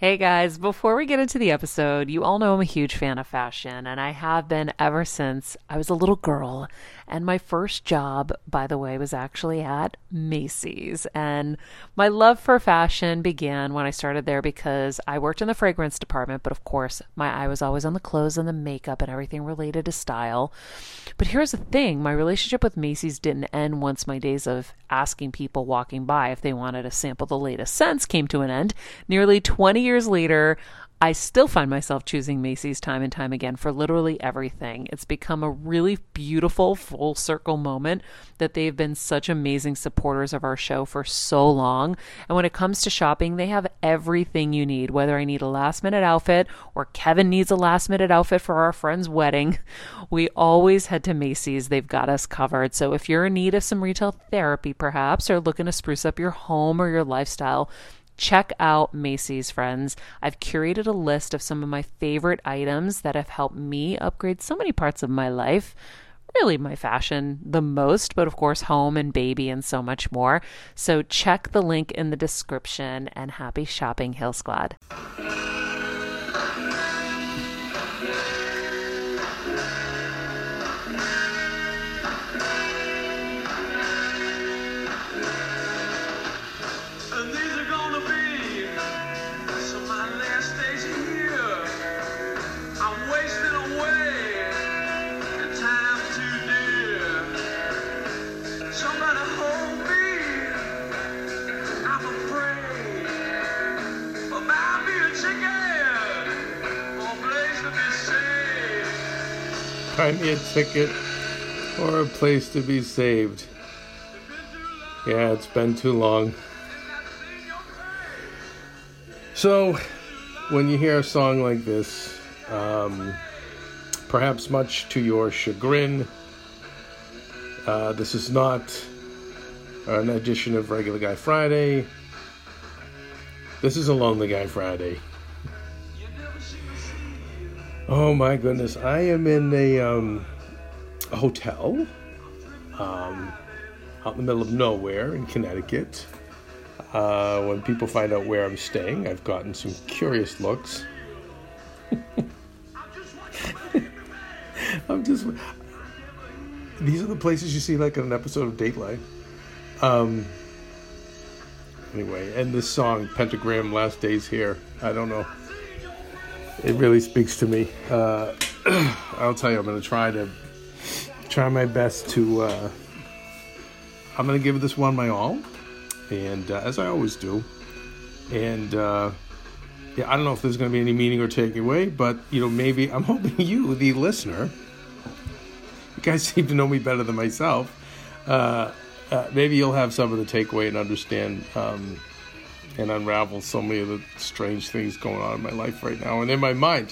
Hey guys, before we get into the episode, you all know I'm a huge fan of fashion, and I have been ever since I was a little girl. And my first job, by the way, was actually at Macy's. And my love for fashion began when I started there because I worked in the fragrance department, but of course, my eye was always on the clothes and the makeup and everything related to style. But here's the thing, my relationship with Macy's didn't end once my days of asking people walking by if they wanted to sample the latest scents came to an end. Nearly 20 years later, I still find myself choosing Macy's time and time again for literally everything. It's become a really beautiful full circle moment that they've been such amazing supporters of our show for so long. And when it comes to shopping, they have everything you need, whether I need a last minute outfit or Kevin needs a last minute outfit for our friend's wedding. We always head to Macy's. They've got us covered. So if you're in need of some retail therapy, perhaps, or looking to spruce up your home or your lifestyle, check out Macy's, friends. I've curated a list of some of my favorite items that have helped me upgrade so many parts of my life. Really, my fashion the most, but of course, home and baby and so much more. So check the link in the description and happy shopping, Hill Squad. Buy me a ticket or a place to be saved. Yeah, it's been too long. So, when you hear a song like this, perhaps much to your chagrin, this is not an edition of Regular Guy Friday. This is a Lonely Guy Friday. Oh my goodness, I am in a hotel out in the middle of nowhere in Connecticut. When people find out where I'm staying, I've gotten some curious looks. These are the places you see like in an episode of Dateline. Anyway, and this song, Pentagram, Last Days Here, I don't know. It really speaks to me. I'll tell you, I'm going to try my best to, I'm going to give this one my all, and as I always do. And, yeah, I don't know if there's going to be any meaning or takeaway, but, maybe I'm hoping you, the listener, you guys seem to know me better than myself, maybe you'll have some of the takeaway and understand, and unravel so many of the strange things going on in my life right now and in my mind.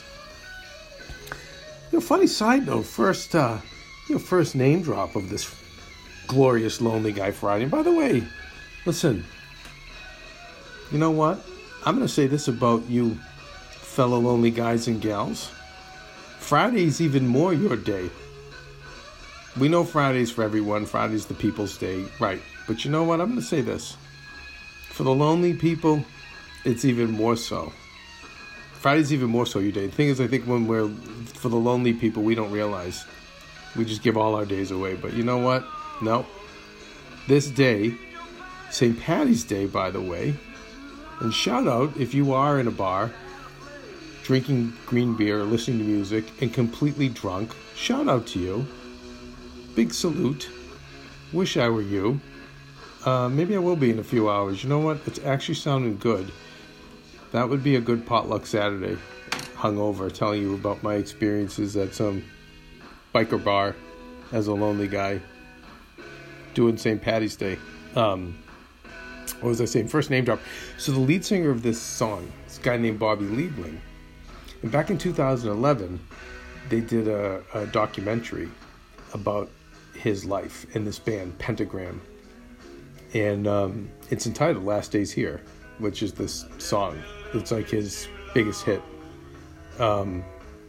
Funny side note, first name drop of this glorious Lonely Guy Friday. And by the way, listen, you know what? I'm going to say this about you fellow lonely guys and gals. Friday's even more your day. We know Friday's for everyone. Friday's the people's day, right? But you know what? I'm going to say this. For the lonely people, it's even more so. Friday's even more so your day. The thing is, I think for the lonely people, we don't realize. We just give all our days away. But you know what? No. This day, St. Patty's Day, by the way, and shout out if you are in a bar, drinking green beer, listening to music, and completely drunk, shout out to you. Big salute. Wish I were you. Maybe I will be in a few hours. You know what? It's actually sounding good. That would be a good potluck Saturday. Hungover, telling you about my experiences at some biker bar as a lonely guy doing St. Patty's Day. What was I saying? First name drop. So the lead singer of this song, this guy named Bobby Liebling. And back in 2011, they did a documentary about his life in this band, Pentagram. And it's entitled Last Days Here, which is this song. It's like his biggest hit. And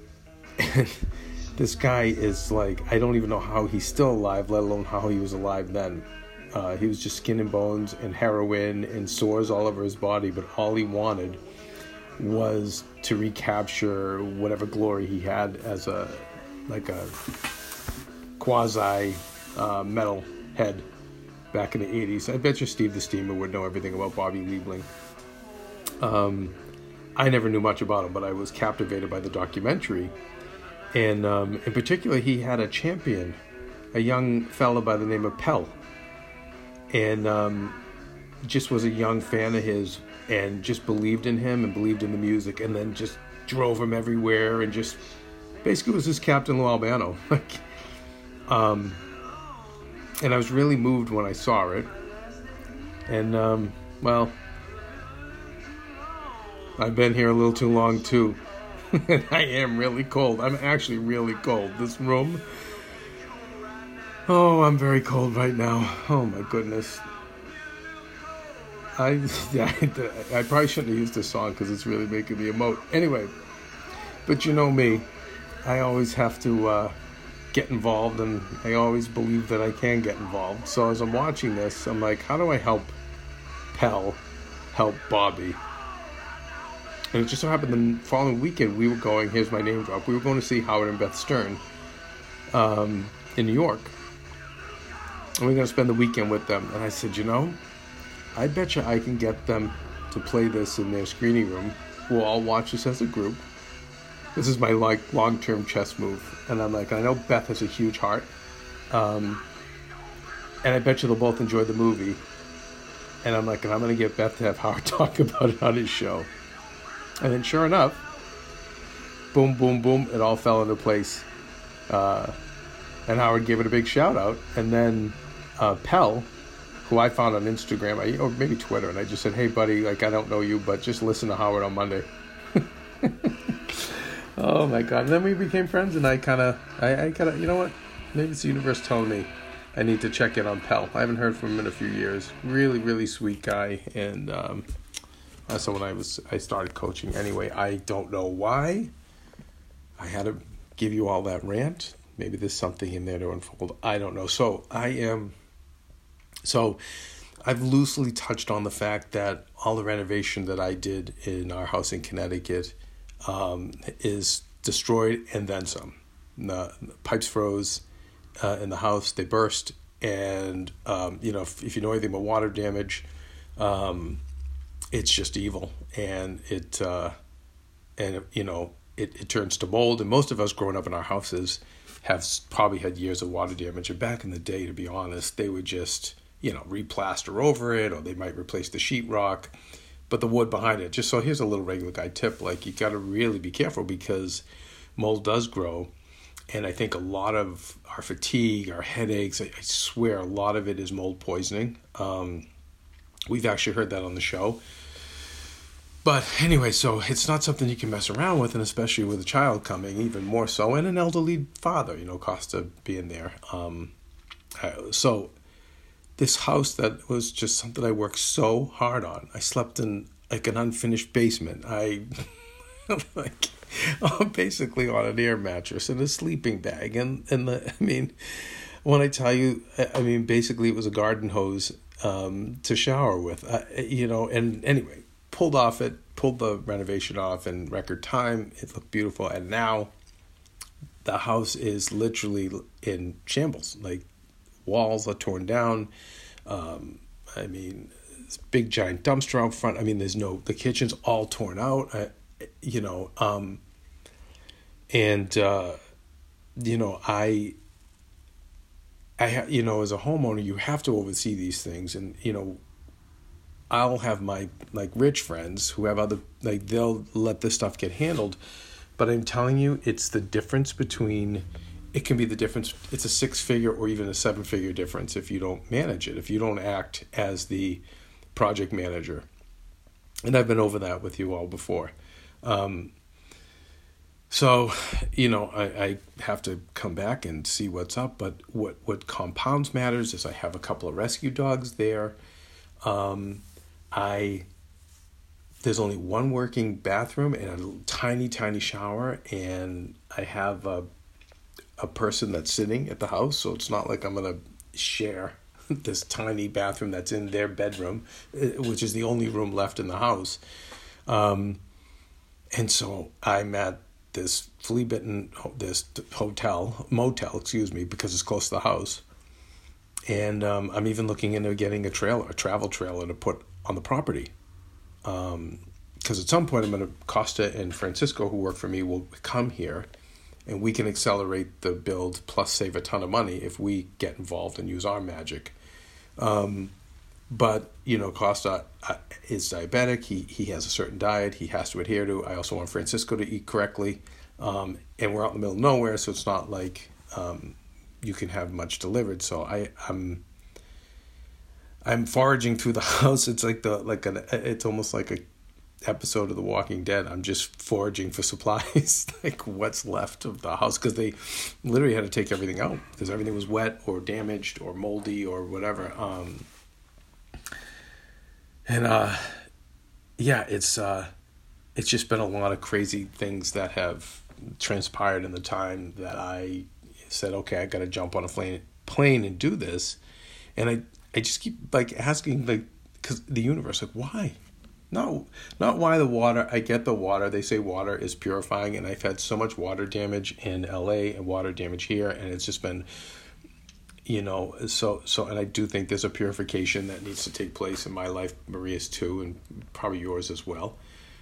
this guy is like, I don't even know how he's still alive, let alone how he was alive then. He was just skin and bones and heroin and sores all over his body, but all he wanted was to recapture whatever glory he had as a quasi metal head back in the 80s. I bet you Steve the Steamer would know everything about Bobby Liebling. I never knew much about him, but I was captivated by the documentary. And in particular, he had a champion, a young fella by the name of Pell. And just was a young fan of his and just believed in him and believed in the music, and then just drove him everywhere and just basically was his Captain Lou Albano. And I was really moved when I saw it. And, well, I've been here a little too long, too. And I am really cold. I'm actually really cold. This room, oh, I'm very cold right now. Oh, my goodness. I probably shouldn't have used this song because it's really making me emote. Anyway, but you know me. I always have to get involved, and I always believe that I can get involved. So as I'm watching this, I'm like, how do I help Pell help Bobby? And it just so happened the following weekend we were going, here's my name drop, we were going to see Howard and Beth Stern in New York. And we were going to spend the weekend with them. And I said, you know, I bet you I can get them to play this in their screening room. We'll all watch this as a group. This is my long-term chess move. And I'm like, I know Beth has a huge heart. And I bet you they'll both enjoy the movie. And I'm like, and I'm going to get Beth to have Howard talk about it on his show. And then sure enough, boom, boom, boom, it all fell into place. And Howard gave it a big shout out. And then Pell, who I found on Instagram, or maybe Twitter, and I just said, hey, buddy, like, I don't know you, but just listen to Howard on Monday. Oh, my God. And then we became friends, and I kind of, you know what? Maybe it's the universe telling me I need to check in on Pell. I haven't heard from him in a few years. Really, really sweet guy. And so when I started coaching. Anyway, I don't know why I had to give you all that rant. Maybe there's something in there to unfold. I don't know. So I've loosely touched on the fact that all the renovation that I did in our house in Connecticut is destroyed and then some. The pipes froze in the house. They burst. And, if you know anything about water damage, it's just evil. And it turns to mold. And most of us growing up in our houses have probably had years of water damage. And back in the day, to be honest, they would just, replaster over it, or they might replace the sheetrock. But the wood behind it, just so here's a little regular guy tip, like you got to really be careful because mold does grow. And I think a lot of our fatigue, our headaches, I swear a lot of it is mold poisoning. We've actually heard that on the show. But anyway, so it's not something you can mess around with, and especially with a child coming, even more so, and an elderly father, Costa being there. So this house that was just something I worked so hard on. I slept in like an unfinished basement. I'm basically on an air mattress and a sleeping bag. And when I tell you, basically it was a garden hose to shower with, and anyway, pulled the renovation off in record time. It looked beautiful. And now the house is literally in shambles. Like, walls are torn down. This big giant dumpster out front. The kitchen's all torn out. As a homeowner, you have to oversee these things. And, I'll have my, rich friends who have other, they'll let this stuff get handled. But I'm telling you, it's the difference between... It can be the difference. It's a 6-figure or even a 7-figure difference if you don't manage it, if you don't act as the project manager. And I've been over that with you all before. I have to come back and see what's up. But what compounds matters is I have a couple of rescue dogs there. There's only one working bathroom and a tiny, tiny shower. And I have a person that's sitting at the house, so it's not like I'm going to share this tiny bathroom that's in their bedroom, which is the only room left in the house. And so I'm at this motel, because it's close to the house. And I'm even looking into getting a travel trailer to put on the property. Because at some point, Costa and Francisco, who work for me, will come here, and we can accelerate the build plus save a ton of money if we get involved and use our magic. But, Costa is diabetic. He has a certain diet he has to adhere to. I also want Francisco to eat correctly. And we're out in the middle of nowhere, so it's not like you can have much delivered. So I'm foraging through the house. It's it's almost like a episode of The Walking Dead. I'm just foraging for supplies, like what's left of the house, because they literally had to take everything out because everything was wet or damaged or moldy or whatever. It's just been a lot of crazy things that have transpired in the time that I said, okay, I got to jump on a plane and do this. And I just keep asking, because the universe, why? No, not why the water. I get the water. They say water is purifying, and I've had so much water damage in LA and water damage here, and it's just been, so, and I do think there's a purification that needs to take place in my life, Maria's too, and probably yours as well.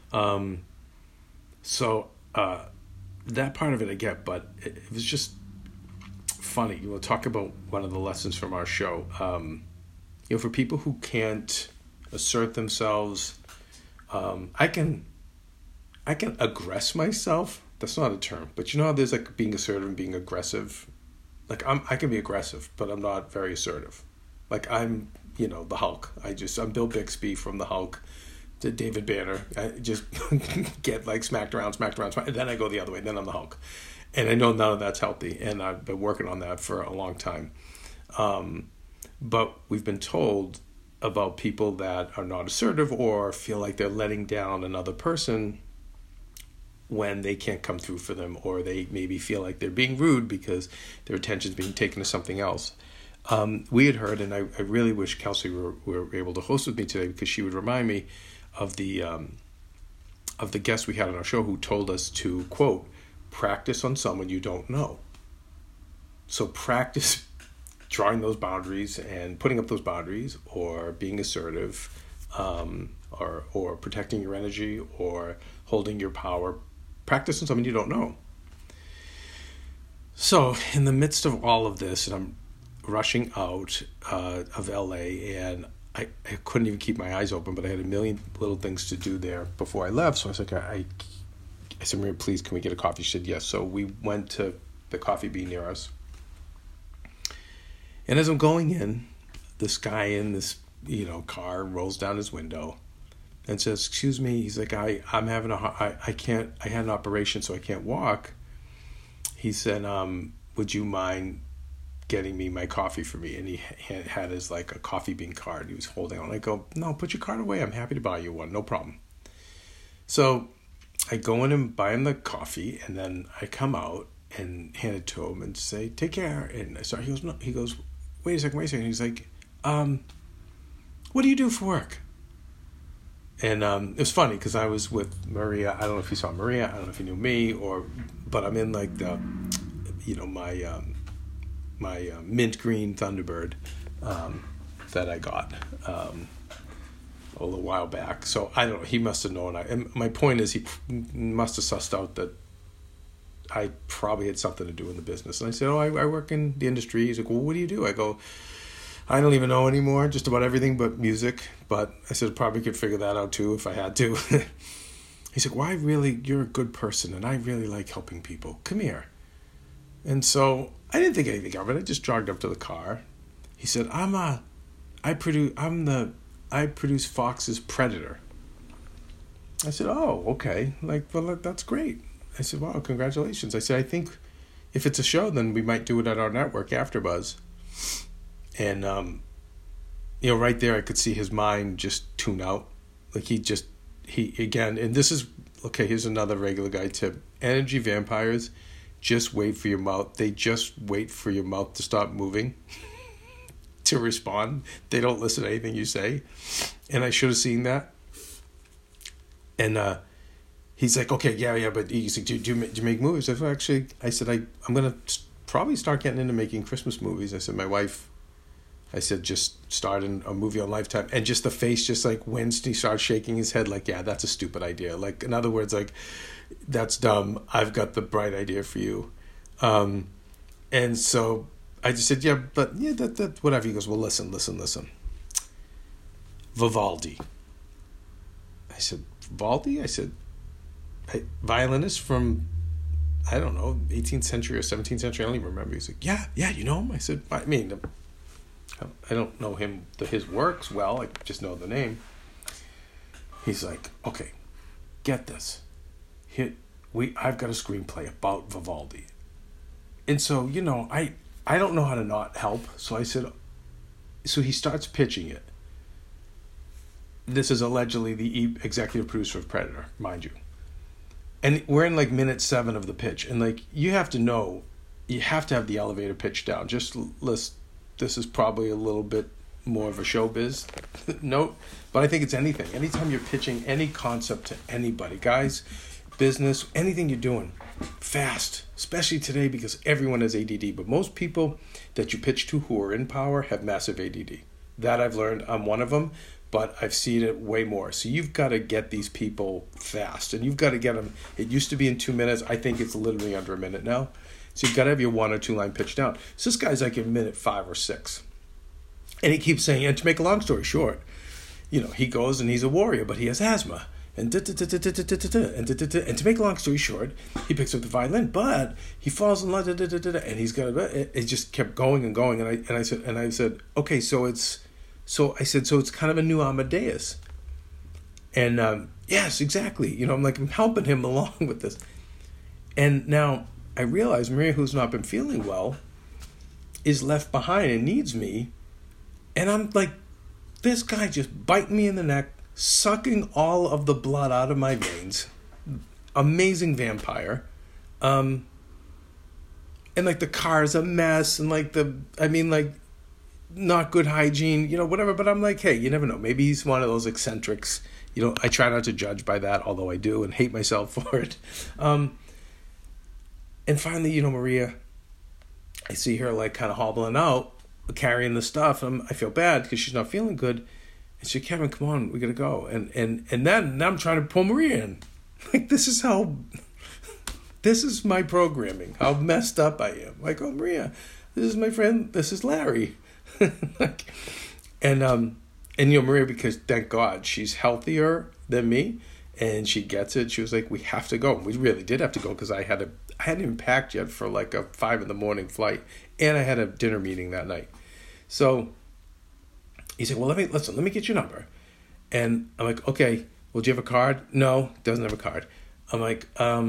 That part of it I get, but it was just funny. We'll talk about one of the lessons from our show. For people who can't assert themselves, I can aggress myself. That's not a term, but how there's being assertive and being aggressive. I can be aggressive, but I'm not very assertive. I'm, the Hulk. I'm Bill Bixby from the Hulk to David Banner. I just get smacked around, and then I go the other way. Then I'm the Hulk. And I know none of that's healthy, and I've been working on that for a long time. But we've been told about people that are not assertive or feel like they're letting down another person when they can't come through for them, or they maybe feel like they're being rude because their attention's being taken to something else. We had heard, and I really wish Kelsey were able to host with me today, because she would remind me of the guest we had on our show who told us to, quote, practice on someone you don't know. So practice drawing those boundaries and putting up those boundaries, or being assertive, or protecting your energy, or holding your power. Practice on someone you don't know. So in the midst of all of this, and I'm rushing out of LA, and I couldn't even keep my eyes open, but I had a million little things to do there before I left. So I was like, I said, Maria, please, can we get a coffee? She said, yes. So we went to the Coffee Bean near us. And as I'm going in, this guy in this, car rolls down his window and says, excuse me. He's like, I'm having I had an operation, so I can't walk. He said, would you mind getting me my coffee for me? And he had his a Coffee Bean card he was holding on. I go, no, put your card away. I'm happy to buy you one. No problem. So I go in and buy him the coffee, and then I come out and hand it to him and say, take care. And so he goes, wait a second. He's like, what do you do for work? And it was funny because I was with Maria. I don't know if you saw Maria. I don't know if you knew me, but I'm in the, my mint green Thunderbird that I got a little while back. So I don't know. He must have known. And my point is, he must have sussed out that I probably had something to do in the business. And I said, I work in the industry. He's like, well, what do you do? I go, I don't even know anymore, just about everything but music. But I said, probably could figure that out too if I had to. He's like, you're a good person, and I really like helping people. Come here. And so I didn't think anything of it. I just jogged up to the car. He said, I produce Fox's Predator. I said, oh, okay. Well, that's great. I said, wow, congratulations. I said, I think if it's a show, then we might do it at our network, AfterBuzz. And, right there, I could see his mind just tune out. Again, and this is, okay, here's another regular guy tip. Energy vampires just wait for your mouth. They just wait for your mouth to stop moving to respond. They don't listen to anything you say. And I should have seen that. And, he's like, okay, yeah, but he's like, do you make movies? I said, well, actually, I'm going to probably start getting into making Christmas movies. I said, my wife, I said, just started a movie on Lifetime. And just the face just like winced. He started shaking his head like, yeah, that's a stupid idea. Like, in other words, like, that's dumb. I've got the bright idea for you. And so I just said, that whatever. He goes, well, listen. Vivaldi. I said, Vivaldi? I said, violinist from, I don't know, 18th century or 17th century. I don't even remember. He's like, yeah, you know him? I said, I mean, I don't know his works well. I just know the name. He's like, okay, get this. I've got a screenplay about Vivaldi. And so, I don't know how to not help. So I said, so he starts pitching it. This is allegedly the executive producer of Predator, mind you. And we're in like minute 7 of the pitch. And like, you have to have the elevator pitch down. Just list, this is probably a little bit more of a showbiz note. But I think it's anything. Anytime you're pitching any concept to anybody, guys, business, anything you're doing, fast. Especially today because everyone has ADD. But most people that you pitch to who are in power have massive ADD. That I've learned. I'm one of them. But I've seen it way more. So you've got to get these people fast. And you've got to get them. It used to be in 2 minutes. I think it's literally under a minute now. So you've got to have your 1 or 2 line pitch down. So this guy's like in minute 5 or 6. And he keeps saying, and to make a long story short, he goes and he's a warrior, but he has asthma. And to make a long story short, he picks up the violin, but he falls in love, and he's got it just kept going and going. And I said, okay, so it's kind of a new Amadeus. And yes, exactly. I'm helping him along with this. And now I realize Maria, who's not been feeling well, is left behind and needs me. And I'm like, this guy just biting me in the neck, sucking all of the blood out of my veins. Amazing vampire. And like the car's a mess, and not good hygiene, whatever. But I'm like, hey, you never know. Maybe he's one of those eccentrics. I try not to judge by that, although I do, and hate myself for it. And finally, Maria, I see her like kind of hobbling out, carrying the stuff. I feel bad because she's not feeling good. And she said, Kevin, come on, we gotta go. And then now I'm trying to pull Maria in. Like, this is my programming, how messed up I am. Like, oh, Maria, this is my friend, this is Larry. And Maria, because thank God she's healthier than me and she gets it. She was like, we have to go. We really did have to go because I hadn't even packed yet for like a 5 a.m. flight, and I had a dinner meeting that night. So he said, well, let me get your number. And I'm like, okay, well, do you have a card? No, doesn't have a card. I'm like,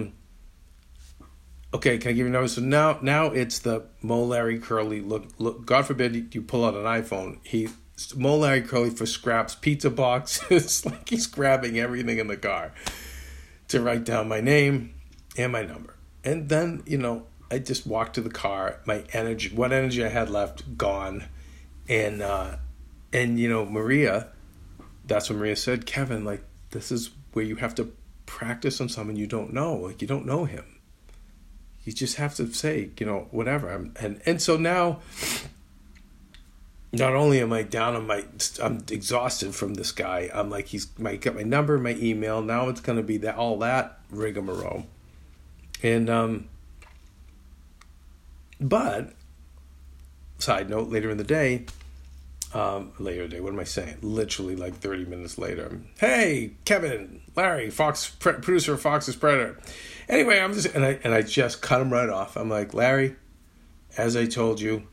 okay, can I give you a number? So now it's the Mo Larry Curly. Look, God forbid you pull out an iPhone. Mo Larry Curly for scraps, pizza boxes, like he's grabbing everything in the car to write down my name and my number. And then, I just walked to the car. My energy, what energy I had left, gone. And Maria, that's when Maria said, Kevin, like, this is where you have to practice on someone you don't know. Like, you don't know him. You just have to say, whatever. And so now, not only am I down on I'm exhausted from this guy. I'm like, he's got my number, my email. Now it's going to be all that rigmarole. And, but, side note, later in the day, what am I saying? Literally like 30 minutes later. Hey, Kevin, Larry, producer of Fox's Predator. Anyway, I just cut him right off. I'm like, Larry, as I told you,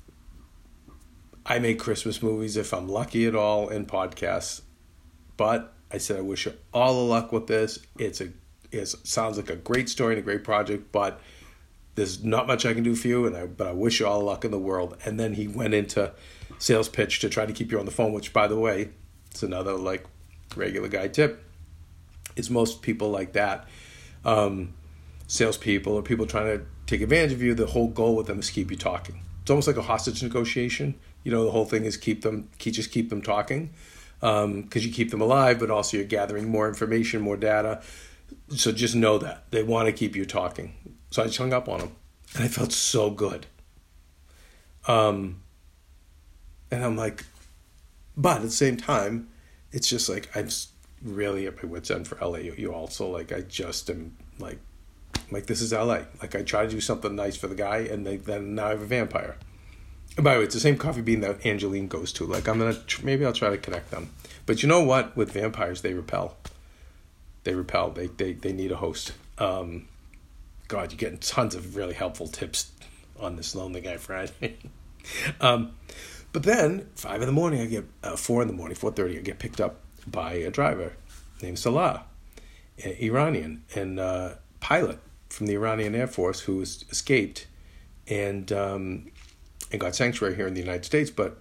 I make Christmas movies if I'm lucky at all in podcasts. But I said, I wish you all the luck with this. It sounds like a great story and a great project, but there's not much I can do for you, but I wish you all the luck in the world. And then he went into sales pitch to try to keep you on the phone, which, by the way, it's another like regular guy tip. It's most people like that, salespeople or people trying to take advantage of you. The whole goal with them is keep you talking. It's almost like a hostage negotiation. The whole thing is keep them talking, because you keep them alive, but also you're gathering more information, more data. So just know that. They want to keep you talking. So I just hung up on them. And I felt so good. And I'm like, but at the same time, it's just like, I'm really at my wit's end for LA. You also, like, I just am like, this is LA. Like, I try to do something nice for the guy, and then now I have a vampire. And by the way, it's the same coffee bean that Angeline goes to. Like, maybe I'll try to connect them. But you know what? With vampires, they repel. They repel. They need a host. God, you're getting tons of really helpful tips on this Lonely Guy Friday. But then, 5 in the morning, I get 4 in the morning, 4:30, I get picked up by a driver named Salah, an Iranian, and pilot from the Iranian Air Force who escaped and got sanctuary here in the United States. But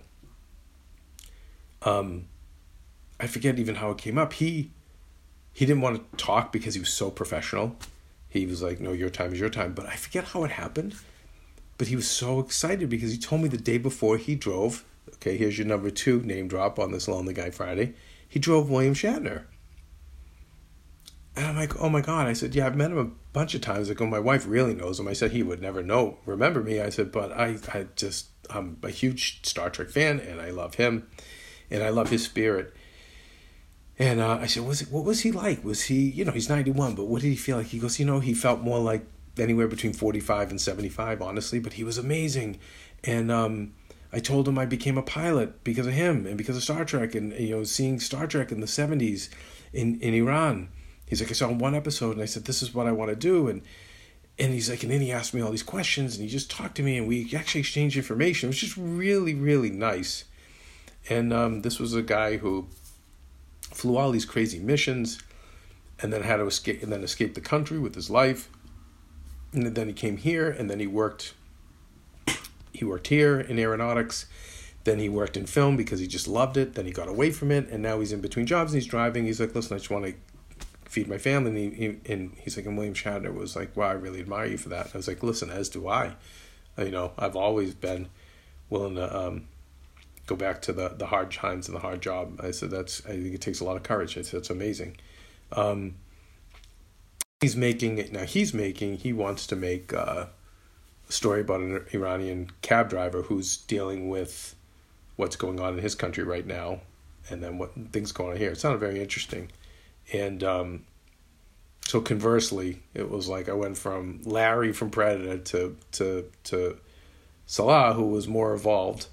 I forget even how it came up. He didn't want to talk because he was so professional. He was like, no, your time is your time. But I forget how it happened. But he was so excited because he told me the day before he drove, okay, here's your number 2 name drop on this Lonely Guy Friday. He drove William Shatner. And I'm like, oh my God. I said, yeah, I've met him a bunch of times. Like, oh, my wife really knows him. I said, he would never remember me. I said, but I'm a huge Star Trek fan, and I love him, and I love his spirit. And I said, what was he like? Was he, he's 91, but what did he feel like? He goes, he felt more like anywhere between 45 and 75, honestly, but he was amazing. And I told him I became a pilot because of him and because of Star Trek, and seeing Star Trek in the 70s in Iran. He's like, I saw one episode, and I said, this is what I want to do. And he's like, and then he asked me all these questions, and he just talked to me, and we actually exchanged information. It was just really, really nice. And this was a guy who flew all these crazy missions, and then had to escape the country with his life. And then he came here, and then he worked here in aeronautics. Then he worked in film because he just loved it. Then he got away from it, and now he's in between jobs, and he's driving. He's like, listen, I just want to feed my family. And he's like, and William Shatner was like, wow, I really admire you for that. And I was like, listen, as do I. I've always been willing to go back to the hard times and the hard job. I said, I think it takes a lot of courage. I said, it's amazing. He wants to make a story about an Iranian cab driver who's dealing with what's going on in his country right now, and then what things going on here. It sounded very interesting. And so conversely, it was like I went from Larry from Predator to Salah, who was more evolved.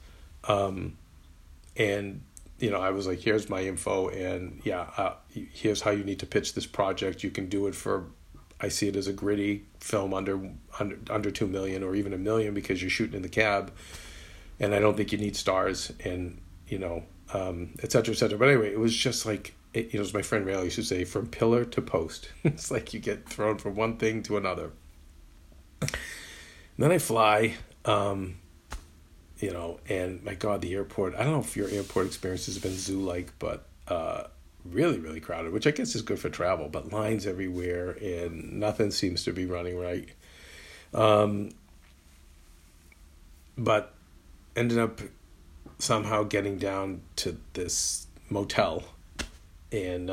And I was like, here's my info, and here's how you need to pitch this project. You can do it for, I see it as a gritty film under $2 million or even $1 million because you're shooting in the cab, and I don't think you need stars, and et cetera, et cetera. But anyway, it was just like, as my friend Ray used to say, from pillar to post. It's like you get thrown from one thing to another. And then I fly, and my God, the airport, I don't know if your airport experience has been zoo-like, but really, really crowded, which I guess is good for travel, but lines everywhere, and nothing seems to be running right. But ended up somehow getting down to this motel, and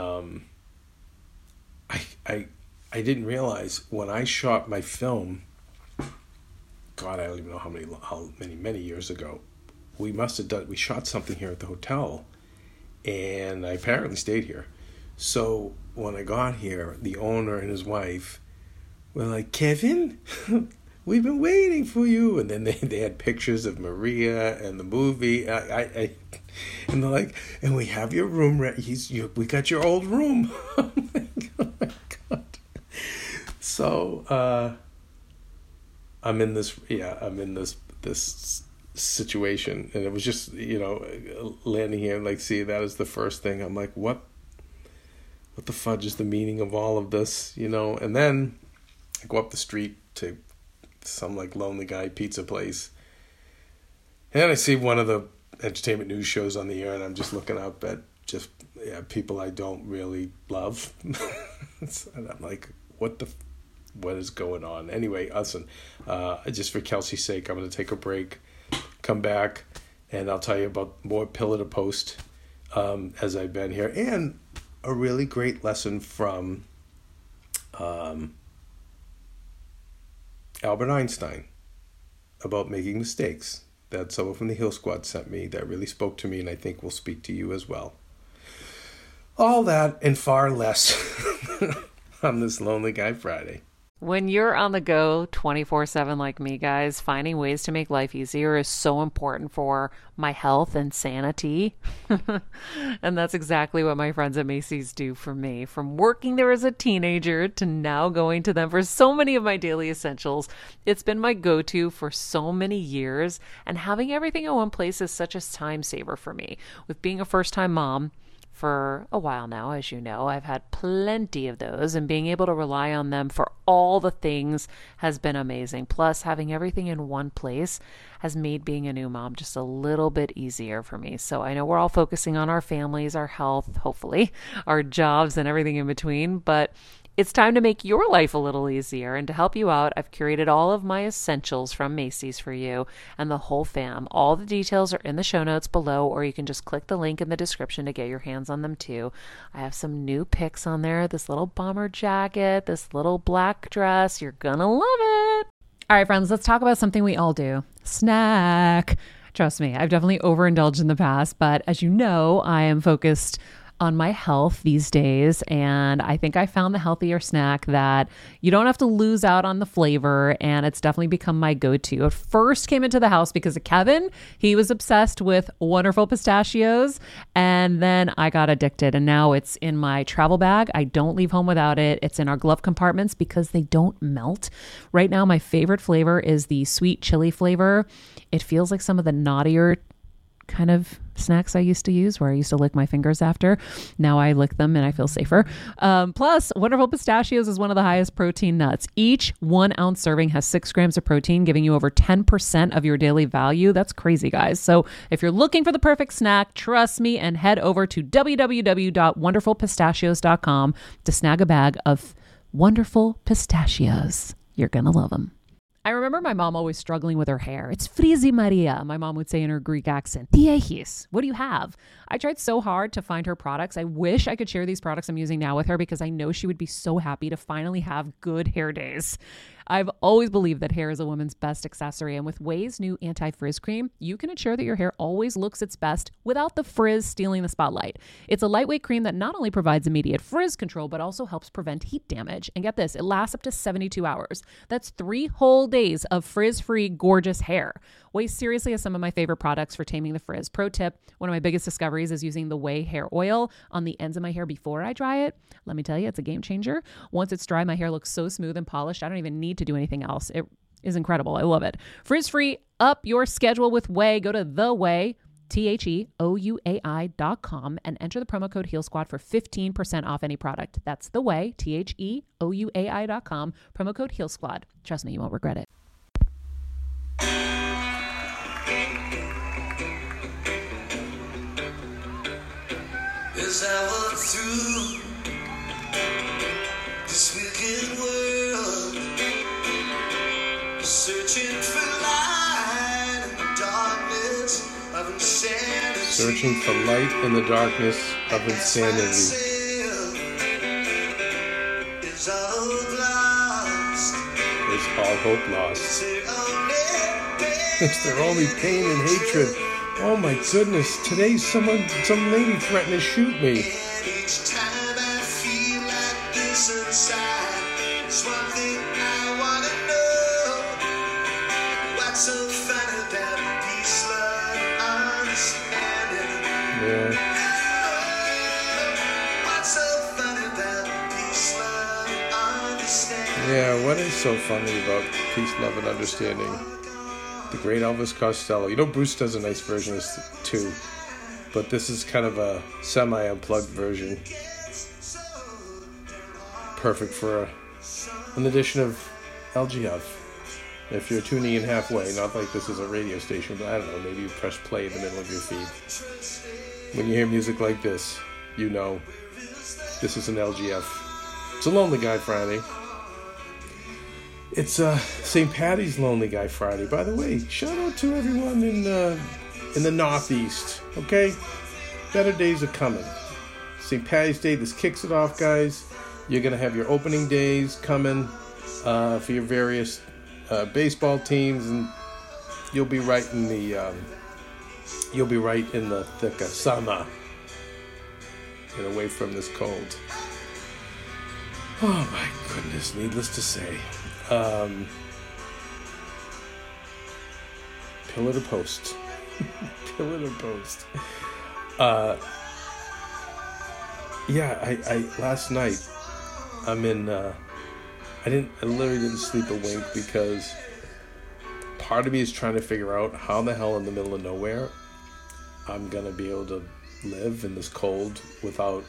I didn't realize when I shot my film, God, I don't even know how many years ago, we shot something here at the hotel, and I apparently stayed here. So when I got here, the owner and his wife were like, Kevin, we've been waiting for you. And then they had pictures of Maria and the movie. And they're like, and we have your room we got your old room. Oh my God. So I'm in this situation, and it was just, landing here and like see that as the first thing. I'm like, what the fudge is the meaning of all of this, And then I go up the street to some like Lonely Guy pizza place, and I see one of the entertainment news shows on the air, and I'm just looking up at just people I don't really love. And I'm like, what is going on? Anyway, listen, just for Kelsey's sake, I'm going to take a break, come back, and I'll tell you about more pillar to post as I've been here, and a really great lesson from Albert Einstein about making mistakes that someone from the Heal Squad sent me that really spoke to me, and I think will speak to you as well. All that and far less on this Lonely Guy Friday. When you're on the go 24/7 like me, guys, finding ways to make life easier is so important for my health and sanity. And that's exactly what my friends at Macy's do for me. From working there as a teenager to now going to them for so many of my daily essentials, it's been my go-to for so many years. And having everything in one place is such a time saver for me. With being a first-time mom, for a while now, as you know, I've had plenty of those, and being able to rely on them for all the things has been amazing. Plus, having everything in one place has made being a new mom just a little bit easier for me. So I know we're all focusing on our families, our health, hopefully, our jobs and everything in between, but it's time to make your life a little easier. And to help you out, I've curated all of my essentials from Macy's for you and the whole fam. All the details are in the show notes below, or you can just click the link in the description to get your hands on them too. I have some new picks on there. This little bomber jacket, this little black dress. You're gonna love it. All right, friends, let's talk about something we all do. Snack. Trust me, I've definitely overindulged in the past, but as you know, I am focused on my health these days, and I think I found the healthier snack that you don't have to lose out on the flavor, and it's definitely become my go-to. It first came into the house because of Kevin. He was obsessed with Wonderful Pistachios, and then I got addicted, and now it's in my travel bag. I don't leave home without it. It's in our glove compartments because they don't melt. Right now, my favorite flavor is the sweet chili flavor. It feels like some of the naughtier kind of snacks I used to use, where I used to lick my fingers after. Now I lick them and I feel safer. Plus, Wonderful Pistachios is one of the highest protein nuts. Each 1 ounce serving has 6 grams of protein, giving you over 10% of your daily value. That's crazy, guys. So if you're looking for the perfect snack, trust me and head over to www.wonderfulpistachios.com to snag a bag of Wonderful Pistachios. You're going to love them. I remember my mom always struggling with her hair. It's Frizi Maria, my mom would say in her Greek accent. Tiechis, what do you have? I tried so hard to find her products. I wish I could share these products I'm using now with her because I know she would be so happy to finally have good hair days. I've always believed that hair is a woman's best accessory, and with Ouai's new anti-frizz cream, you can ensure that your hair always looks its best without the frizz stealing the spotlight. It's a lightweight cream that not only provides immediate frizz control, but also helps prevent heat damage. And get this, it lasts up to 72 hours. That's 3 whole days of frizz-free, gorgeous hair. Ouai seriously has some of my favorite products for taming the frizz. Pro tip, one of my biggest discoveries is using the Ouai hair oil on the ends of my hair before I dry it. Let me tell you, it's a game changer. Once it's dry, my hair looks so smooth and polished, I don't even need to do anything else. It is incredible. I love it. Frizz-free, up your schedule with Ouai. Go to the Ouai, TheOuai.com, and enter the promo code HealSquad for 15% off any product. That's the Ouai, TheOuai.com, promo code HealSquad. Trust me, you won't regret it. As I walk through this wicked world, searching for light in the darkness of insanity. Searching for light in the darkness of insanity. Is all lost. Is all hope lost? Is there only pain and hatred? Oh my goodness, today some lady threatened to shoot me. Each time I feel like this inside, it's one thing I wanna know. What's so fun about peace, love, understanding? Yeah. What's so fun about peace, love, understanding? Yeah, what is so funny about peace, love, and understanding? The great Elvis Costello. You know, Bruce does a nice version of this too, but this is kind of a semi-unplugged version. Perfect for an edition of LGF. If you're tuning in halfway, not like this is a radio station, but I don't know, maybe you press play in the middle of your feed. When you hear music like this, you know this is an LGF. It's a Lonely Guy Friday. It's St. Patty's Lonely Guy Friday. By the way, shout out to everyone in the Northeast, okay? Better days are coming. St. Patty's Day, this kicks it off, guys. You're going to have your opening days coming for your various baseball teams, and you'll be right in the thick of summer and away from this cold. Oh my goodness, needless to say. Pillar to post. Pillar to post. Yeah, I last night I'm in I literally didn't sleep a wink because part of me is trying to figure out how the hell in the middle of nowhere I'm gonna be able to live in this cold without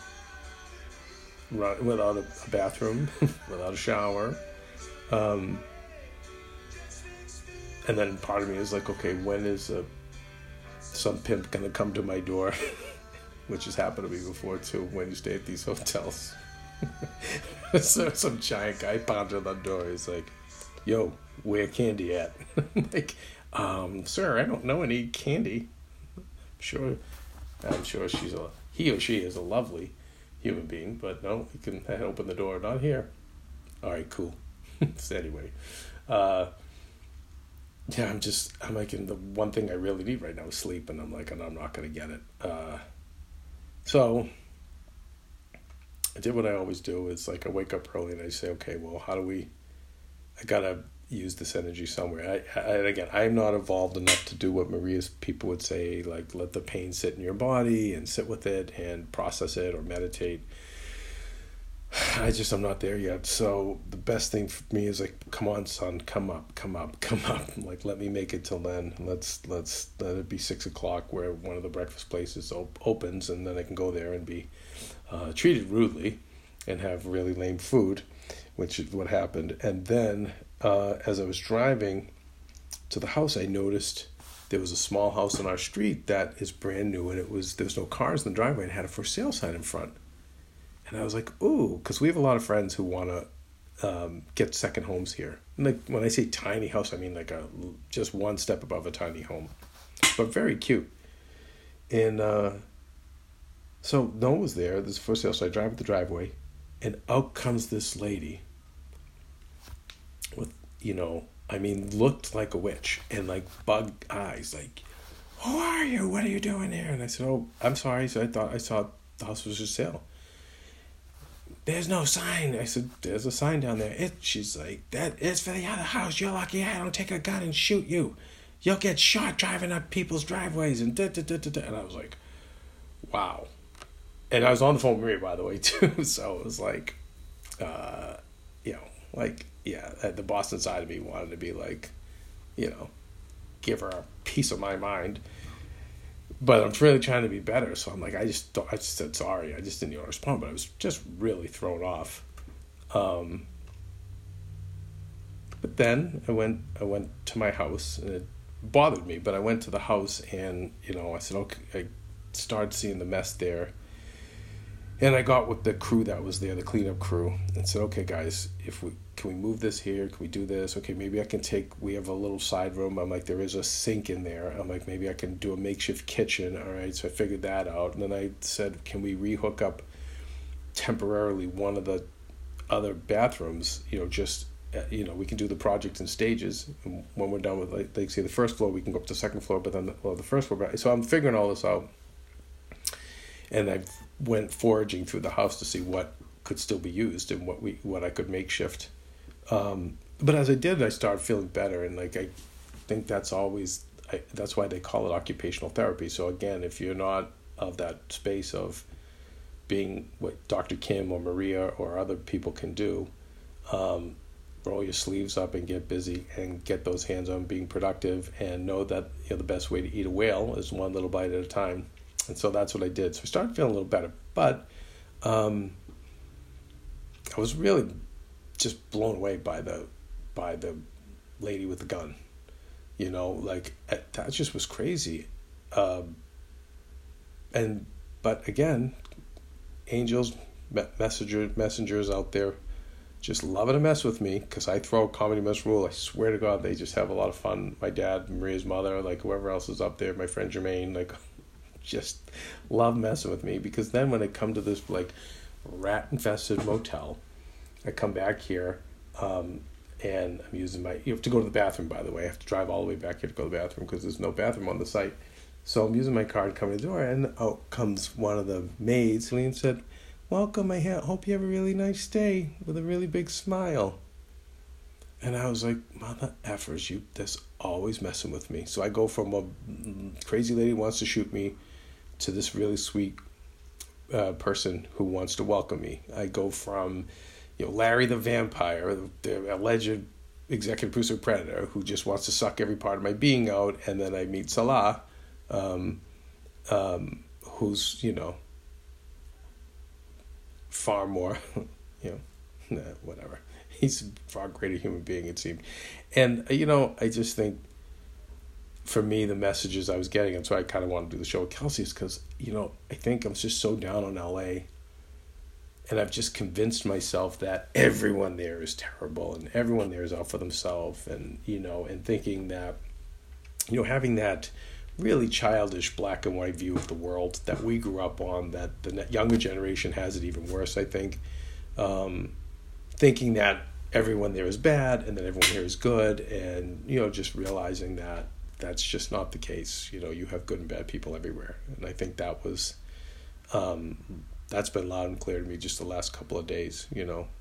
a bathroom, without a shower. And then part of me is like, okay, when is some pimp gonna come to my door? Which has happened to me before too, when you stay at these hotels. So some giant guy pounded on the door. He's like, yo, where candy at? I'm like, sir, I don't know any candy. I'm sure he or she is a lovely human being, but no, you can open the door. Not here. All right, cool. So anyway, yeah, I'm like, the one thing I really need right now is sleep, and I'm like, and I'm not gonna get it. So I did what I always do. It's like I wake up early and I say, okay, well, I gotta use this energy somewhere. And again, I'm not evolved enough to do what Maria's people would say, like let the pain sit in your body and sit with it and process it or meditate. I'm not there yet. So the best thing for me is like, come on, son, come up. Like, let me make it till then. Let's let it be 6:00 where one of the breakfast places opens, and then I can go there and be treated rudely and have really lame food, which is what happened. And then as I was driving to the house, I noticed there was a small house on our street that is brand new, and there was no cars in the driveway, and had a for sale sign in front. And I was like, ooh, because we have a lot of friends who want to get second homes here. And like, when I say tiny house, I mean like just one step above a tiny home, but very cute. And so no one was there. This is for sale. So I drive up the driveway, and out comes this lady with, looked like a witch and like bug eyes. Like, who are you? What are you doing here? And I said, oh, I'm sorry. So I thought I saw the house was for sale. There's no sign. I said, there's a sign down there. She's like, that is for the other house. You're lucky I don't take a gun and shoot you. You'll get shot driving up people's driveways and da-da-da-da-da. And I was like, wow. And I was on the phone with Maria, by the way, too. So it was like, the Boston side of me wanted to be like, give her a piece of my mind. But I'm really trying to be better, so I'm like, I just said sorry. I just didn't even respond, but I was just really thrown off. But then I went to my house, and it bothered me. But I went to the house, and I said, okay. I started seeing the mess there, and I got with the crew that was there, the cleanup crew, and said, okay, guys, can we move this here? Can we do this? Okay, maybe I can we have a little side room. I'm like, there is a sink in there. I'm like, maybe I can do a makeshift kitchen. All right, so I figured that out. And then I said, can we rehook up temporarily one of the other bathrooms? We can do the project in stages. And when we're done with, like say, the first floor, we can go up to the second floor, but then the first floor. So I'm figuring all this out. And I went foraging through the house to see what could still be used and what I could makeshift. But as I did, I started feeling better, and like I think that's why they call it occupational therapy. So again, if you're not of that space of being what Dr. Kim or Maria or other people can do, roll your sleeves up and get busy and get those hands on being productive, and know that the best way to eat a whale is one little bite at a time. And so that's what I did. So I started feeling a little better, but I was really just blown away by the lady with the gun. That just was crazy. But again, angels, messengers out there just loving to mess with me, because I throw Comedy Mess Rule. I swear to God, they just have a lot of fun. My dad, Maria's mother, like whoever else is up there, my friend Jermaine, like just love messing with me, because then when I come to this like rat infested motel I come back here, and I'm using you have to go to the bathroom, by the way. I have to drive all the way back here to go to the bathroom because there's no bathroom on the site. So I'm using my card, coming to the door, and out comes one of the maids and said, "Welcome, I hope you have a really nice day," with a really big smile. And I was like, mother effers, that's always messing with me. So I go from a crazy lady who wants to shoot me to this really sweet person who wants to welcome me. I go from, Larry the vampire, the alleged executive producer Predator, who just wants to suck every part of my being out, and then I meet Salah, who's, far more, whatever. He's a far greater human being, it seemed. And, I just think, for me, the messages I was getting, and so I kind of want to do the show with Kelsey, is because, I think I'm just so down on LA. And I've just convinced myself that everyone there is terrible and everyone there is out for themselves. And, and thinking that, having that really childish black and white view of the world that we grew up on, that the younger generation has it even worse, I think. Thinking that everyone there is bad and that everyone here is good, and, just realizing that that's just not the case. You have good and bad people everywhere. And I think that was, that's been loud and clear to me just the last couple of days,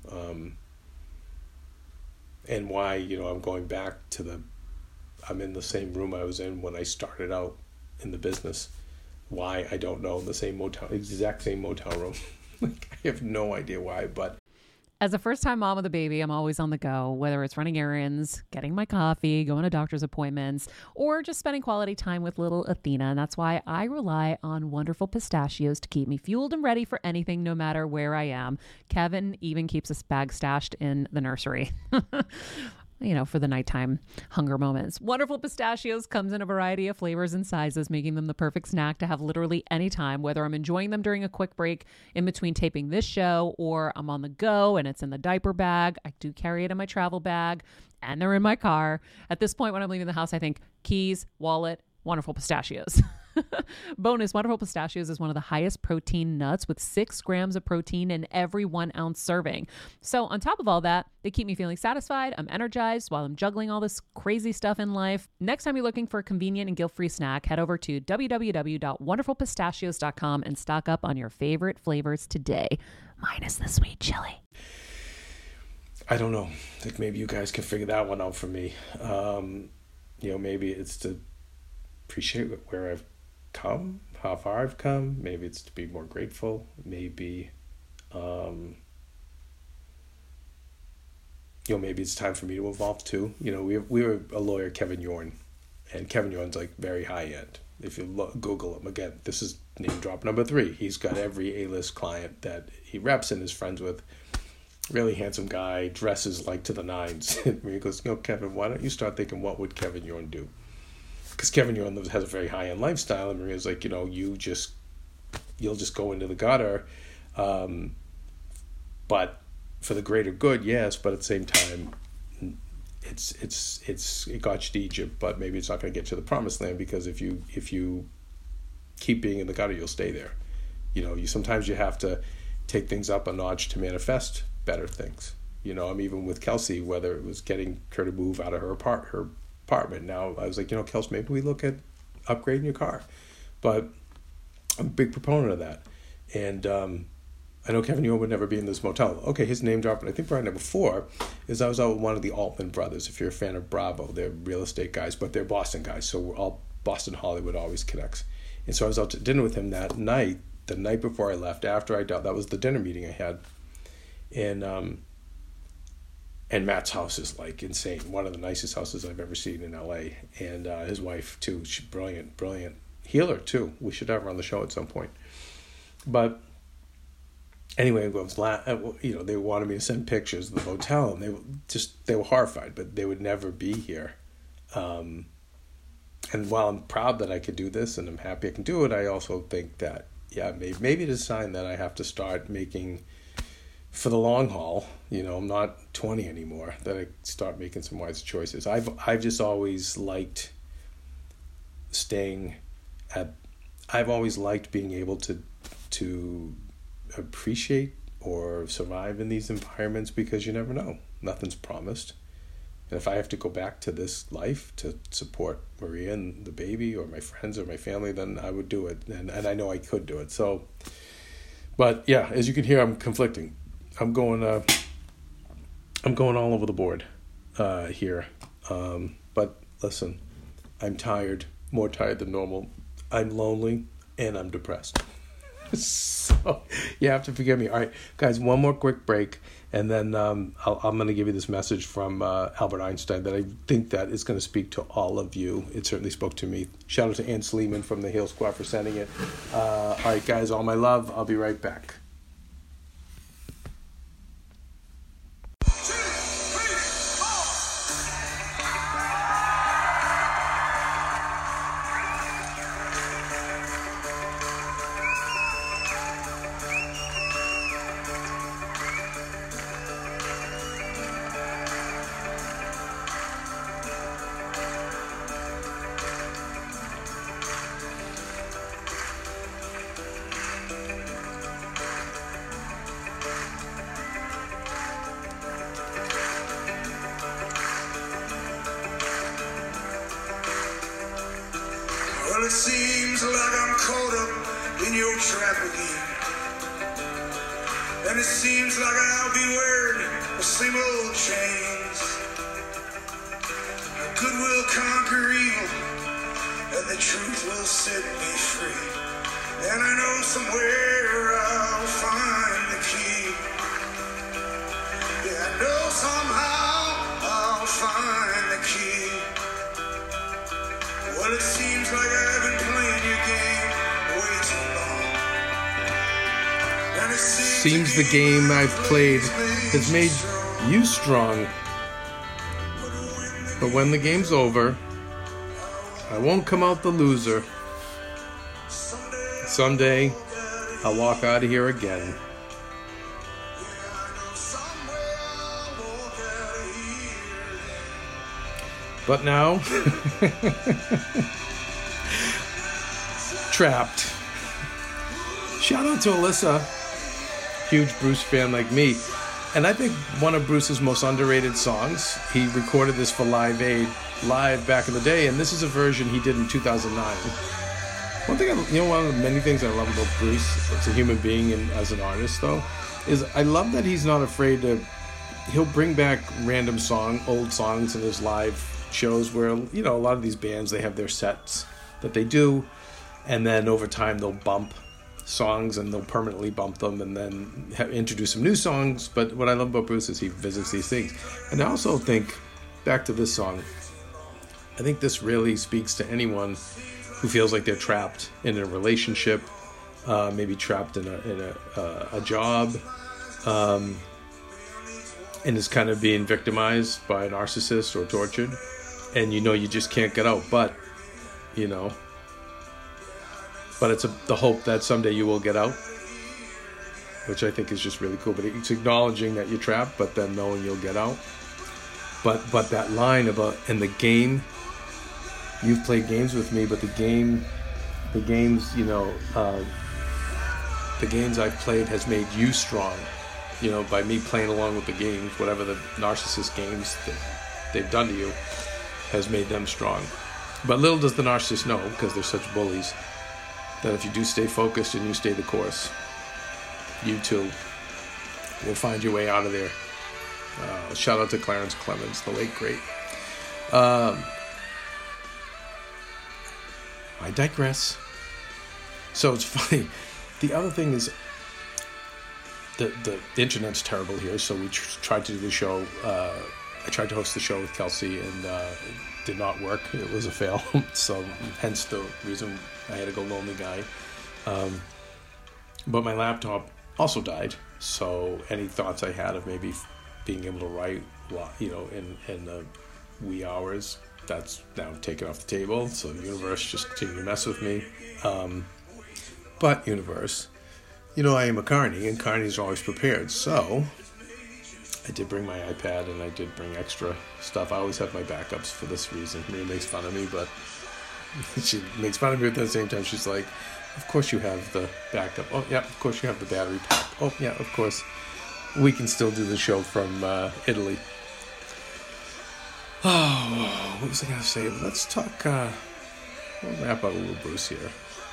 and why, I'm going back to I'm in the same room I was in when I started out in the business. Why, I don't know, the same exact same motel room. I have no idea why, but as a first-time mom with a baby, I'm always on the go, whether it's running errands, getting my coffee, going to doctor's appointments, or just spending quality time with little Athena. And that's why I rely on Wonderful Pistachios to keep me fueled and ready for anything, no matter where I am. Kevin even keeps a bag stashed in the nursery. For the nighttime hunger moments. Wonderful Pistachios comes in a variety of flavors and sizes, making them the perfect snack to have literally any time, whether I'm enjoying them during a quick break in between taping this show, or I'm on the go and it's in the diaper bag. I do carry it in my travel bag, and they're in my car. At this point, when I'm leaving the house, I think keys, wallet, Wonderful Pistachios. Bonus, Wonderful Pistachios is one of the highest protein nuts with 6 grams of protein in every 1 ounce serving. So on top of all that, they keep me feeling satisfied. I'm energized while I'm juggling all this crazy stuff in life. Next time you're looking for a convenient and guilt-free snack, head over to www.wonderfulpistachios.com and stock up on your favorite flavors today, minus the sweet chili. I don't know. I think maybe you guys can figure that one out for me. Maybe it's to appreciate where I've come, how far I've come. Maybe it's to be more grateful. Maybe, maybe it's time for me to evolve too. We were a lawyer, Kevin Yorn, and Kevin Yorn's like very high end. If you Google him, again, this is name drop number 3. He's got every A-list client that he reps and is friends with. Really handsome guy, dresses like to the nines. And he goes, Kevin, why don't you start thinking, what would Kevin Yorn do? Because Kevin Yorn has a very high-end lifestyle, and Maria's like, you'll just go into the gutter, but for the greater good, yes. But at the same time, it got you to Egypt, but maybe it's not going to get you to the promised land, because if you keep being in the gutter, you'll stay there. Sometimes you have to take things up a notch to manifest better things. I'm even with Kelsey, whether it was getting her to move out of her apartment. Now I was like, Kelsey, maybe we look at upgrading your car. But I'm a big proponent of that. And I know Kevin Yorn would never be in this motel. Okay, his name drop, and I think probably number 4 is I was out with one of the Altman brothers. If you're a fan of Bravo, they're real estate guys, but they're Boston guys. So we're all Boston Hollywood always connects. And so I was out to dinner with him that night, the night before I left, after I that was the dinner meeting I had. And Matt's house is like insane. One of the nicest houses I've ever seen in LA. And his wife too. She's brilliant healer too. We should have her on the show at some point. But anyway, they wanted me to send pictures of the hotel, and they were horrified, but they would never be here. And while I'm proud that I could do this and I'm happy I can do it, I also think that maybe it's a sign that I have to start making, for the long haul, I'm not 20 anymore, that I start making some wise choices. I've just always liked I've always liked being able to appreciate or survive in these environments, because you never know. Nothing's promised. And if I have to go back to this life to support Maria and the baby or my friends or my family, then I would do it. And I know I could do it. So, but yeah, as you can hear, I'm conflicting. I'm going all over the board here. But listen, I'm tired, more tired than normal. I'm lonely and I'm depressed. So you have to forgive me. All right, guys, one more quick break, and then I'm going to give you this message from Albert Einstein that I think that is going to speak to all of you. It certainly spoke to me. Shout out to Ann Sleeman from the Hale Squad for sending it. All right, guys, all my love. I'll be right back. Well, it seems like I'm caught up in your trap again. And it seems like I'll be wearing the same old chains. Good will conquer evil, and the truth will set me free. And I know somewhere I'll find the key. Yeah, I know somehow I'll find the key. Well, it seems like I've been playing your game way too long. And it Seems the game I've played has made you strong. But when the game's over, I won't come out the loser. Someday, I'll walk out of here again. But now, trapped. Shout out to Alyssa, huge Bruce fan like me. And I think one of Bruce's most underrated songs, he recorded this for Live Aid live back in the day, and this is a version he did in 2009. One thing, one of the many things I love about Bruce as a human being and as an artist, though, is I love that he's not afraid to, he'll bring back random old songs in his live shows where, a lot of these bands, they have their sets that they do, and then over time they'll bump songs and they'll permanently bump them and then introduce some new songs. But what I love about Bruce is he visits these things. And I also think, back to this song, I think this really speaks to anyone who feels like they're trapped in a relationship, maybe trapped in a job, and is kind of being victimized by a narcissist or tortured, and you just can't get out. But it's the hope that someday you will get out, which I think is just really cool. But it's acknowledging that you're trapped, but then knowing you'll get out. But that line about, in the game, you've played games with me, but the games I've played has made you strong. By me playing along with the games, whatever the narcissist games that they've done to you has made them strong. But little does the narcissist know, because they're such bullies, that if you do stay focused and you stay the course, you too will find your way out of there. Shout out to Clarence Clemens, the late great. I digress. So it's funny. The other thing is, the internet's terrible here, so we tried to do the show. I tried to host the show with Kelsey, and it did not work. It was a fail. So hence the reason I had to go Lonely Guy. But my laptop also died, so any thoughts I had of maybe being able to write, in the wee hours, that's now taken off the table. So the universe just continued to mess with me. But universe, I am a carny, and carnies are always prepared. So I did bring my iPad, and I did bring extra stuff. I always have my backups for this reason. Maria makes fun of me, but She makes fun of me, but at the same time she's like, of course you have the backup. Oh, yeah, of course you have the battery pack. Oh, yeah, of course. We can still do the show from Italy. Oh, what was I going to say? Let's talk, we'll wrap up a little Bruce here.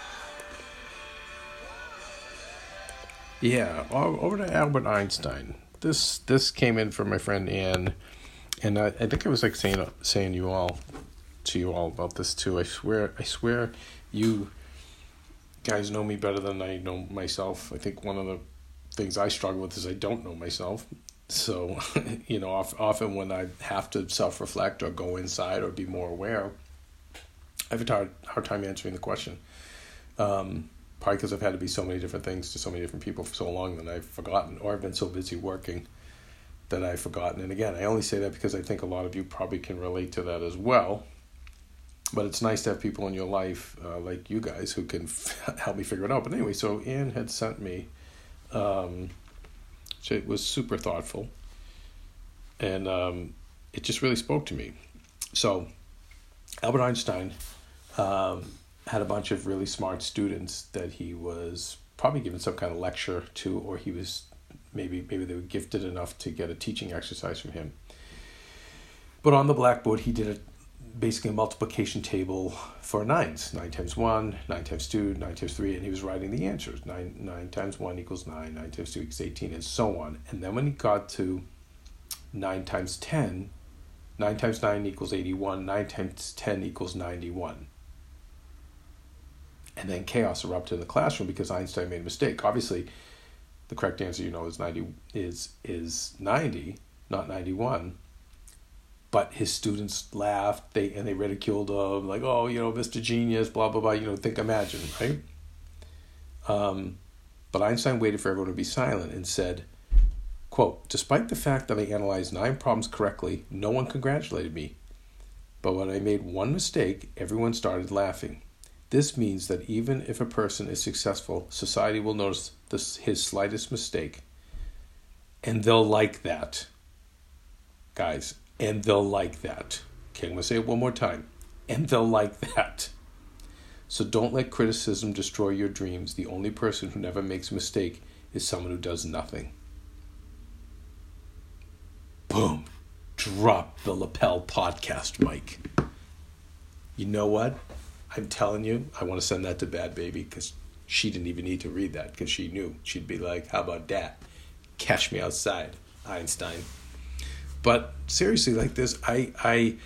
Yeah, over to Albert Einstein. This came in from my friend Ann, and I think I was like saying to you all about this too. I swear, you guys know me better than I know myself. I think one of the things I struggle with is I don't know myself. So, often when I have to self-reflect or go inside or be more aware, I have a hard time answering the question. Probably because I've had to be so many different things to so many different people for so long that I've forgotten, or I've been so busy working that I've forgotten. And again, I only say that because I think a lot of you probably can relate to that as well. But it's nice to have people in your life like you guys who can help me figure it out. But anyway, so Ann had sent me, it was super thoughtful, and it just really spoke to me. So Albert Einstein had a bunch of really smart students that he was probably giving some kind of lecture to, or he was maybe they were gifted enough to get a teaching exercise from him. But on the blackboard, he did basically a multiplication table for nines. 9 times 1, 9 times 2, 9 times 3, and he was writing the answers. 9 times 1 equals 9, 9 times 2 equals 18, and so on. And then when he got to 9 times 10, 9 times 9 equals 81, 9 times 10 equals 91. And then chaos erupted in the classroom because Einstein made a mistake. Obviously, the correct answer, is 90, not 91. But his students laughed, they ridiculed him, like, oh, Mr. Genius, blah, blah, blah, imagine, right? But Einstein waited for everyone to be silent and said, quote, despite the fact that I analyzed 9 problems correctly, no one congratulated me. But when I made one mistake, everyone started laughing. This means that even if a person is successful, society will notice his slightest mistake. And they'll like that. Guys, and they'll like that. Okay, I'm going to say it one more time. And they'll like that. So don't let criticism destroy your dreams. The only person who never makes a mistake is someone who does nothing. Boom. Drop the lapel podcast mic. You know what? I'm telling you, I want to send that to Bad Baby because she didn't even need to read that because she knew. She'd be like, how about that? Catch me outside, Einstein. But seriously, like this, I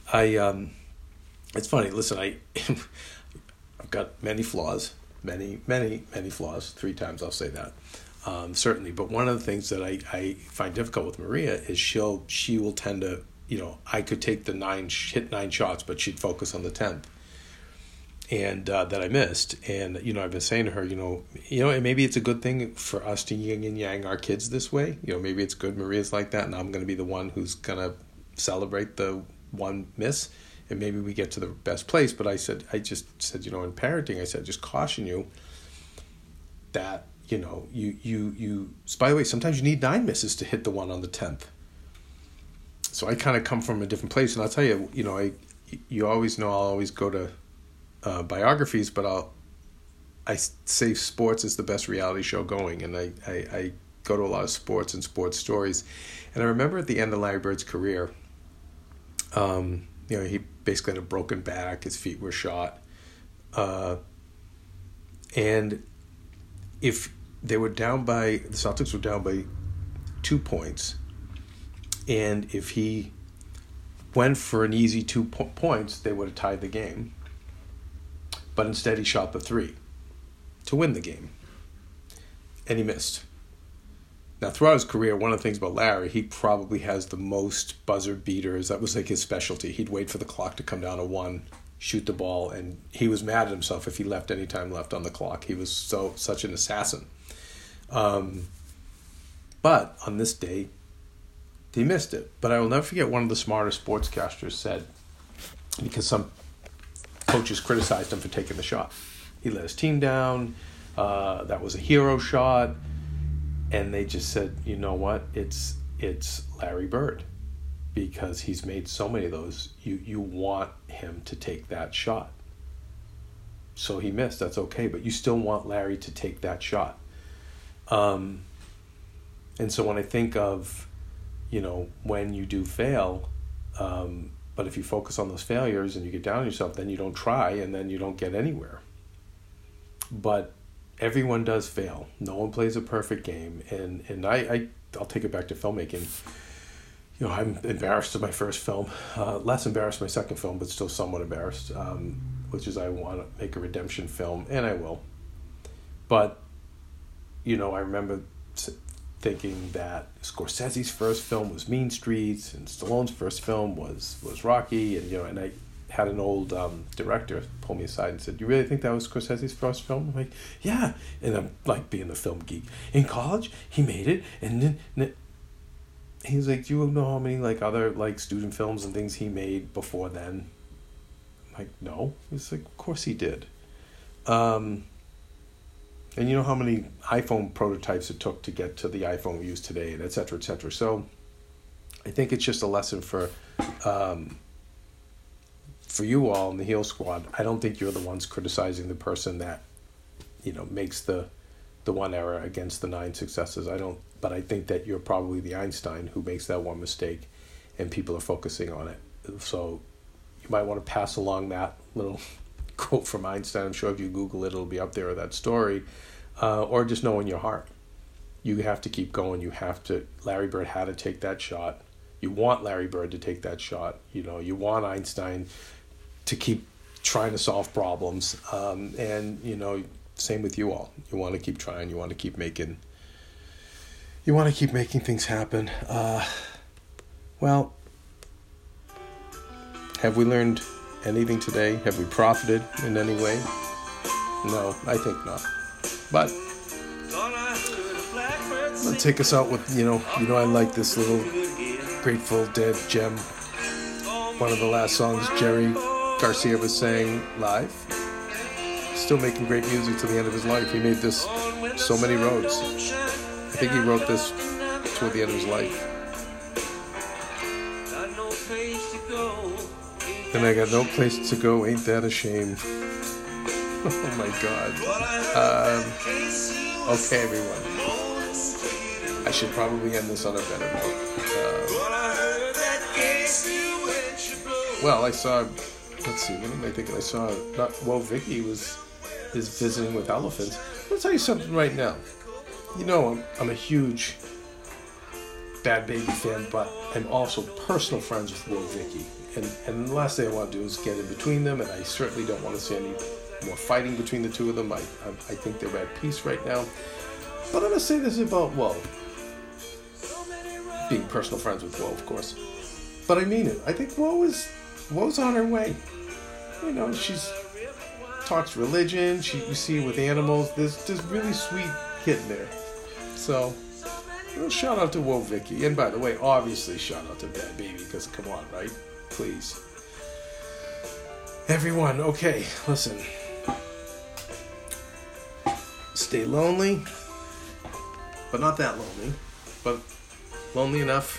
it's funny. Listen, I've got many flaws, many flaws. 3 times I'll say that, certainly. But one of the things that I find difficult with Maria is she will tend to, I could take the hit 9 shots, but she'd focus on the 10th. And that I missed. And, I've been saying to her, and maybe it's a good thing for us to yin and yang our kids this way. Maybe it's good Maria's like that, and I'm going to be the one who's going to celebrate the one miss, and maybe we get to the best place. But I just said, in parenting, I said, just caution you that, you by the way, sometimes you need 9 misses to hit the one on the 10th. So I kind of come from a different place, and I'll tell you, you always know I'll always go to biographies, but I say sports is the best reality show going, and I go to a lot of sports and sports stories. And I remember at the end of Larry Bird's career, he basically had a broken back, his feet were shot, and if the Celtics were down by 2 points, and if he went for an easy 2 points, they would have tied the game. But instead he shot the 3 to win the game. And he missed. Now, throughout his career, one of the things about Larry, he probably has the most buzzer beaters. That was like his specialty. He'd wait for the clock to come down to 1, shoot the ball, and he was mad at himself if he left any time left on the clock. He was such an assassin. But on this day, he missed it. But I will never forget one of the smartest sportscasters said, because some coaches criticized him for taking the shot. He let his team down. That was a hero shot. And they just said, you know what? It's Larry Bird. Because he's made so many of those. You want him to take that shot. So he missed. That's okay. But you still want Larry to take that shot. And so when I think of, when you do fail, but if you focus on those failures and you get down on yourself, then you don't try and then you don't get anywhere. But everyone does fail. No one plays a perfect game. And I'll take it back to filmmaking. I'm embarrassed of my first film. Less embarrassed my second film, but still somewhat embarrassed, which is I want to make a redemption film, and I will. But, I remember thinking that Scorsese's first film was Mean Streets, and Stallone's first film was Rocky, and I had an old director pull me aside and said, "You really think that was Scorsese's first film?" I'm like, "Yeah." And I'm like being a film geek. In college, he made it, and then he was like, "Do you know how many other student films and things he made before then?" I'm like, "No." He's like, "Of course he did." And you know how many iPhone prototypes it took to get to the iPhone we use today, and et cetera, et cetera. So I think it's just a lesson for you all in the Heel Squad. I don't think you're the ones criticizing the person that, makes the one error against the 9 successes. But I think that you're probably the Einstein who makes that one mistake, and people are focusing on it. So you might want to pass along that little quote from Einstein. I'm sure if you Google it, it'll be up there, that story. Or just know in your heart, you have to keep going. Larry Bird had to take that shot. You want Larry Bird to take that shot. You want Einstein to keep trying to solve problems. And, same with you all. You want to keep trying. You want to keep making things happen. Well, have we learned anything today? Have we profited in any way? No, I think not. But I'm gonna take us out with I like this little Grateful Dead gem. One of the last songs Jerry Garcia was saying live. Still making great music to the end of his life. He made this So Many Roads. I think he wrote this toward the end of his life. And I got no place to go, ain't that a shame? Oh my God. Okay, everyone. I should probably end this on a better note. Well, I saw, let's see, what am I thinking? I saw, Vicky is visiting with elephants. I'll tell you something right now. I'm a huge Bad Baby fan, but I'm also personal friends with Will Vicky. And the last thing I want to do is get in between them, and I certainly don't want to see any more fighting between the two of them. I think they're at peace right now. But I'm going to say this about Will. Being personal friends with Will, of course. But I mean it. I think Wo's on her way. She's talks religion. You see her with animals. There's really sweet kid in there. So, shout out to Will Vicky. And by the way, obviously shout out to Bad Baby, because come on, right? Please. Everyone, okay, listen. Stay lonely, but not that lonely, but lonely enough.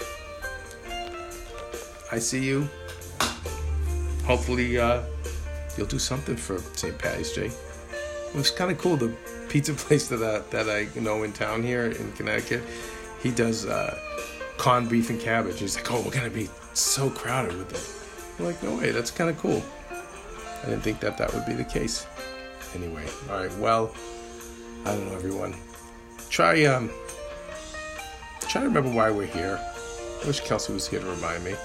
I see you. Hopefully, you'll do something for St. Patty's Day. It was kind of cool. The pizza place that I know in town here in Connecticut, he does corned beef and cabbage. He's like, "Oh, we're gonna be so crowded with it." I'm like, "No way, that's kind of cool." I didn't think that would be the case. Anyway, all right. Well, I don't know, everyone. Try to remember why we're here. I wish Kelsey was here to remind me.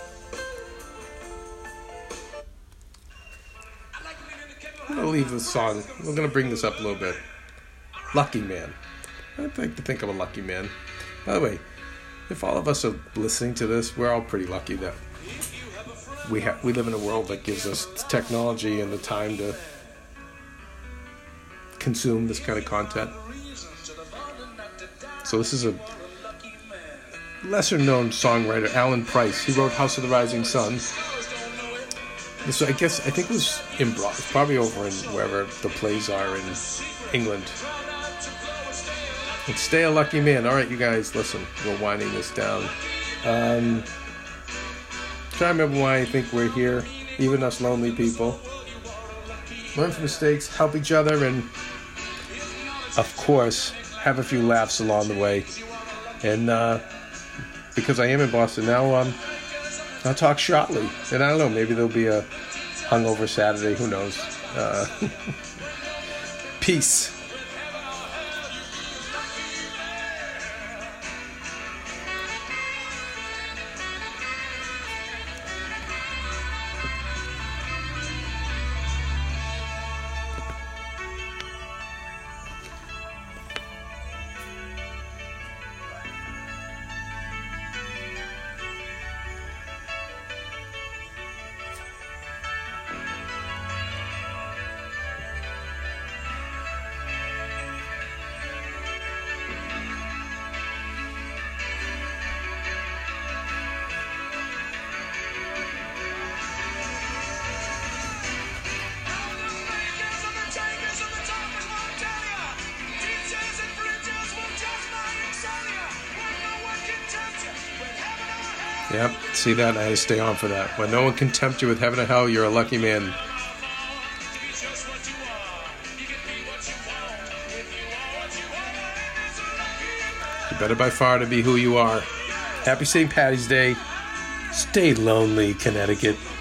I'm going to leave this song. We're going to bring this up a little bit. Lucky Man. I'd like to think I'm a lucky man. By the way, if all of us are listening to this, we're all pretty lucky that we live in a world that gives us technology and the time to consume this kind of content. So this is a lesser-known songwriter, Alan Price. He wrote House of the Rising Sun. So I think it was in Broad. It's probably over in wherever the plays are in England. And stay a lucky man. All right, you guys, listen. We're winding this down. Try to remember why I think we're here, even us lonely people. learn from mistakes, help each other, and, of course, have a few laughs along the way. And because I am in Boston now, I'll talk shortly. And I don't know, maybe there'll be a hungover Saturday. Who knows? Peace. Yep, see that? I had to stay on for that. When no one can tempt you with heaven or hell, you're a lucky man. You better by far to be who you are. Happy St. Patty's Day. Stay lonely, Connecticut.